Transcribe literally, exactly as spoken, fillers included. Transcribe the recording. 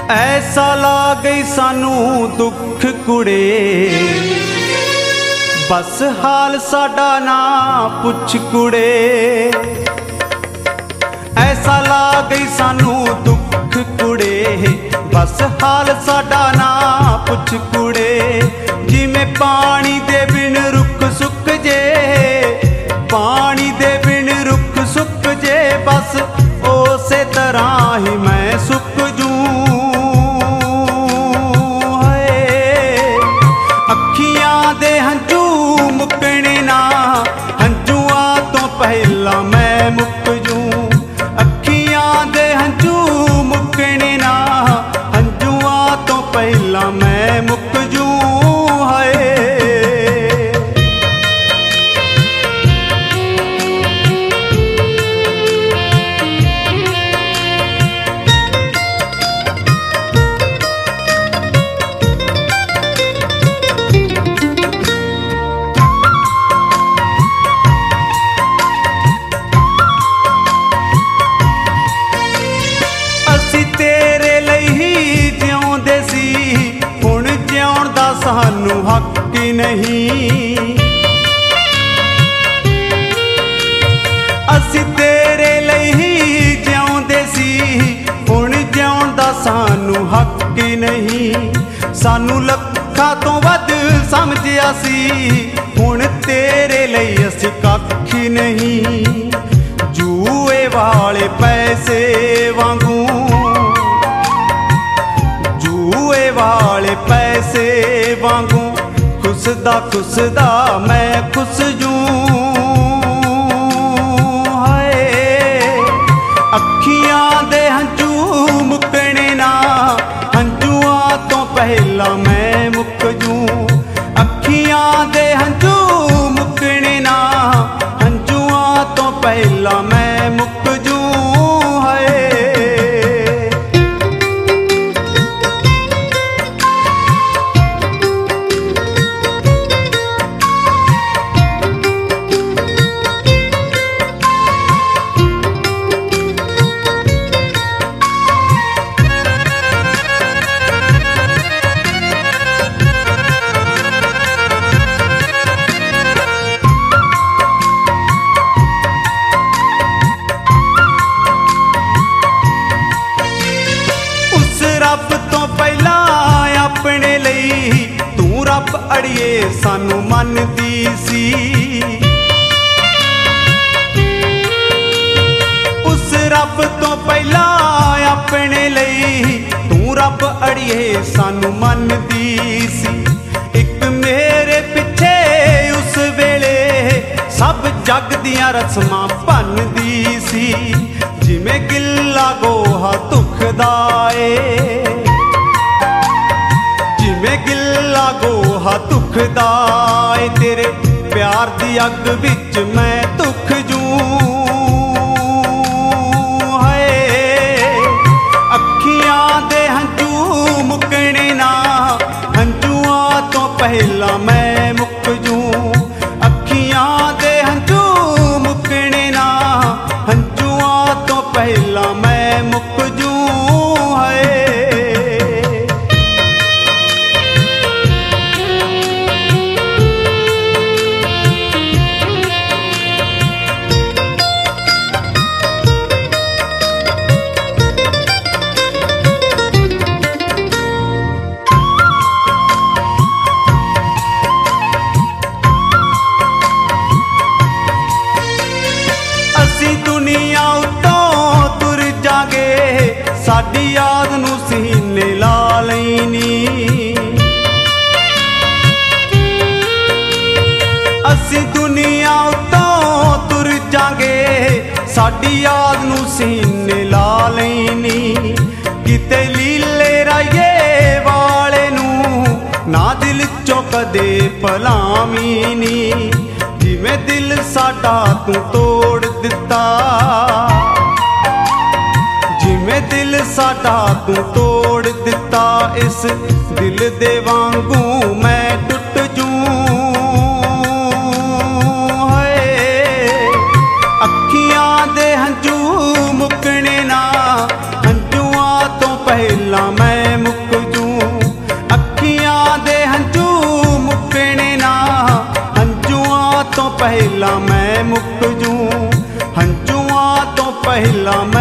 ऐसा ला गई सानू दुख कुड़े, बस हाल साडा ना पुछ कुड़े। ऐसा ला गई सानू दुख कुड़े, बस हाल साडा ना पुछ कुड़े। जिमें पानी दे बिन रुख सुक जे, पानी दे बिन रुख सुक जे, बस उसे तरह ही मैं सुक जूं। दे हंजू मुकने ना, हंजुआ तो पहला मैं मुक जूं। अखियां दे हंजू मुकने ना, हंजुआ तो पहला मैं मुक जूं। है सानू हक नहीं, असी तेरे लई ही जिउंदे सी, हुण जिउण दा सानू हक नहीं। सानू लखां तो वध समझिया सी, हुण तेरे लई असी कख नहीं। जूए वाले पैसे वांगू, जूए वाले पैसे वांगू, खुसदा खुसदा मैं खुस जूं। हाय अखियां दे हंजू मुकने ना, हंजुआ तो पहला मैं मुक जूं। अखियां दे हंजू मुकने ना, हंजुआ तो पहला मैं मुक जूं। हाय रब तो पहला अपने लई तू रब अड़िए सानू मनदी सी। उस रब तो पहला अपने लई तू रब अड़िए सानू मनदी सी। एक मेरे पिछे उस वेले सब जग दियां रस्मां भन्नदी सी। जिमें गिला गोहा दुखदा ए, जिमें गिला गोहा दुखदा ए, तेरे प्यार दी अग विच मैं दुख जूं। है अखियां दे हंजू मुकने ना, हंजुआ तो पहला मैं मुक जूं। अखियां दे हंजू मुकने ना, हंजुआ तो पहला मैं मुक जूं। है दुनिया उतों तुर जागे, साडी याद नू सीने ला लैनी। असी दुनिया उतों तुर जागे, साडी याद नू सीने ला लैनी। किते लीले राये वाले नू ना दिल चों कदे भलावी नी। जिवें दिल साडा तू तोड़ दिता, जिवें दिल साडा तू तोड़ दिता, इस दिल दे वांगू मैं टुट जूं। है अखियां दे हंजू मुकने ना, हंजुआ तो पहला मैं ਪਹਿਲਾਂ